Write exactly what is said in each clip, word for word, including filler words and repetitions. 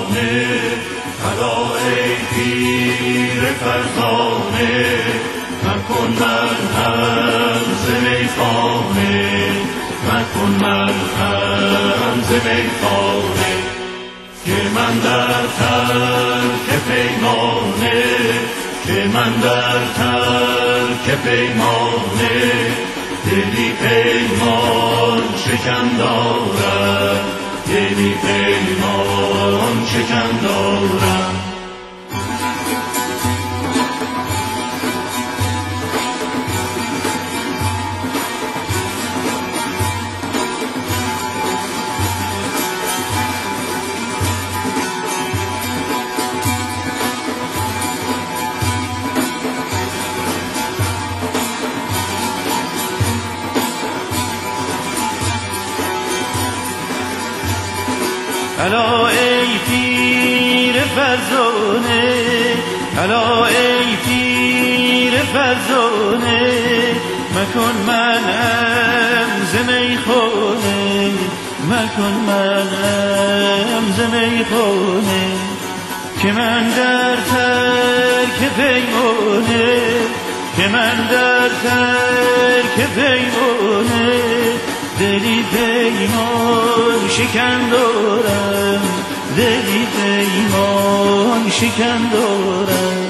فرزانه الا ای پیر فرزانه مکن مرهم ز میخانه مکن مرهم ز میخانه که من در ترک پیمانه که من در ترک پیمانه دلی پیمان شکن دارم دلی پیمان شکن دارم الا ای پیر فرزانه الا ای پیر فرزانه مکن منم ز میخانه مکن منم ز میخانه که من در ترک پیمانه که من در ترک پیمانه دلی پیمان شکن دارم دلی پیمان شکن دارم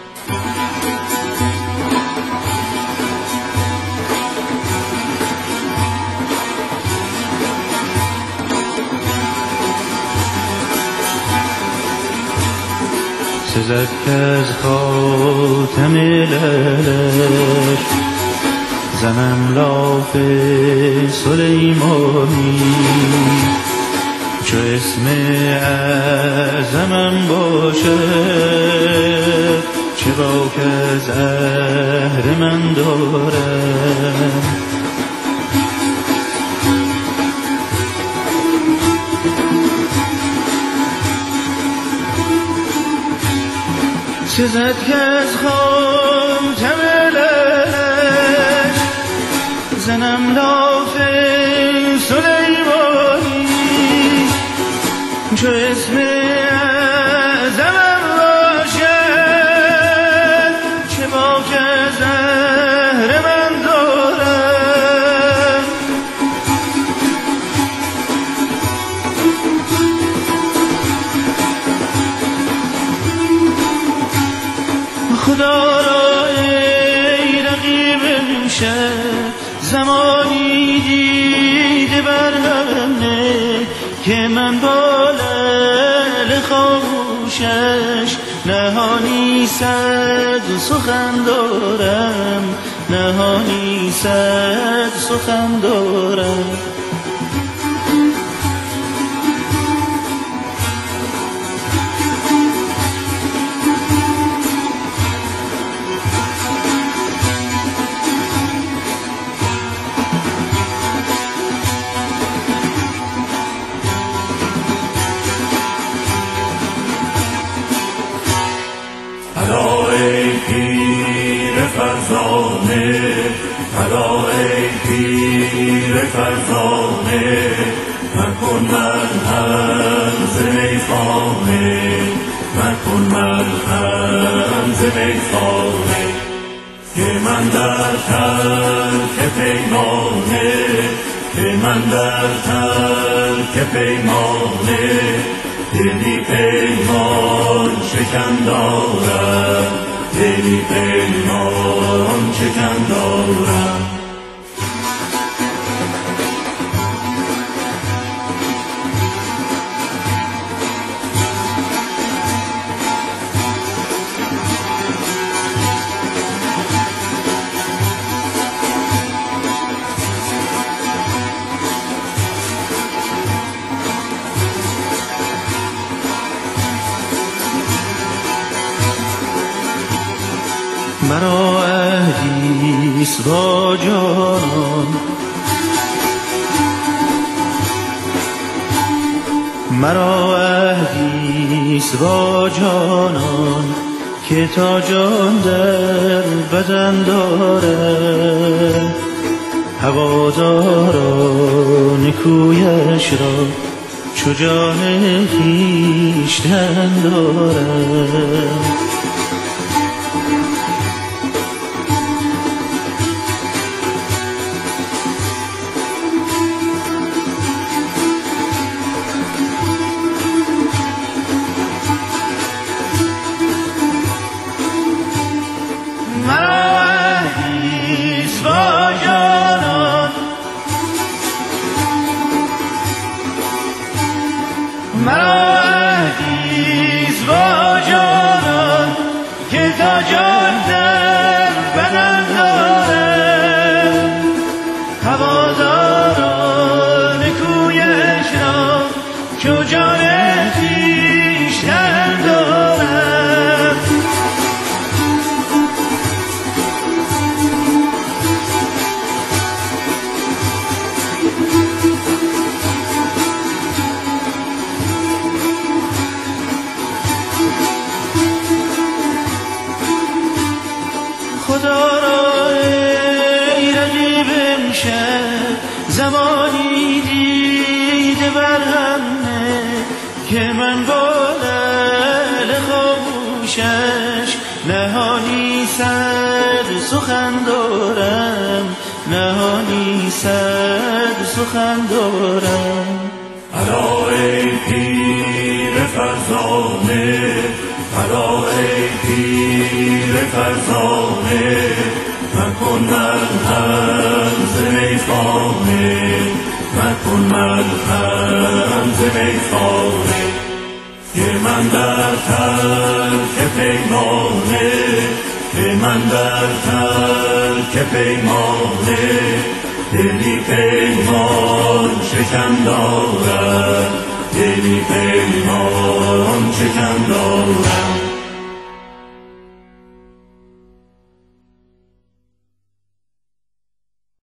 سزد که از خاتم لعلش زنم لاف سلیمانی چو اسم اعظمم باشد چه باک از زهر من دارم سزد که از خاتم لعلش زنم لاف سلیمانی چو اسم اعظمم باشد چه باک از زهر من دارم خدا را ای رقیب امشب زمانی دیده بر هم نه که من با لعل خاموشش نهانی صد سخن دارم نهانی صد سخن دارم الا ای پیر فرزانه الا ای پیر فرزانه مکن مرهم ز میخانه مکن مرهم ز میخانه که من در ترک پیمانه که من در ترک پیمانه دلی پیمان شکن دارم دلی پیمان شکن دارم مرا عهدیست با جانان مرا عهدیست با جانان که تا جان در بدن دارم هواداران کویش را چو جان خویشتن دارم. مهدیز با جانان که تا جان در بدن دارم، هواداران کویش را چو جان خویشتن دارم. خدا را ای رقیب امشب زمانی دیده بر همه که من با لعل خاموشش نهانی صد سخن دارم، نهانی صد سخن دارم. الا ای پیر فرزانه، الا ای پیر فرزانه، مکن مرهم ز میخانه، مکن مرهم ز میخانه. که من در ترک پیمانه، که من در ترک پیمانه، دلی پیمان شکن دارد، دلی پیمان شکن دارد.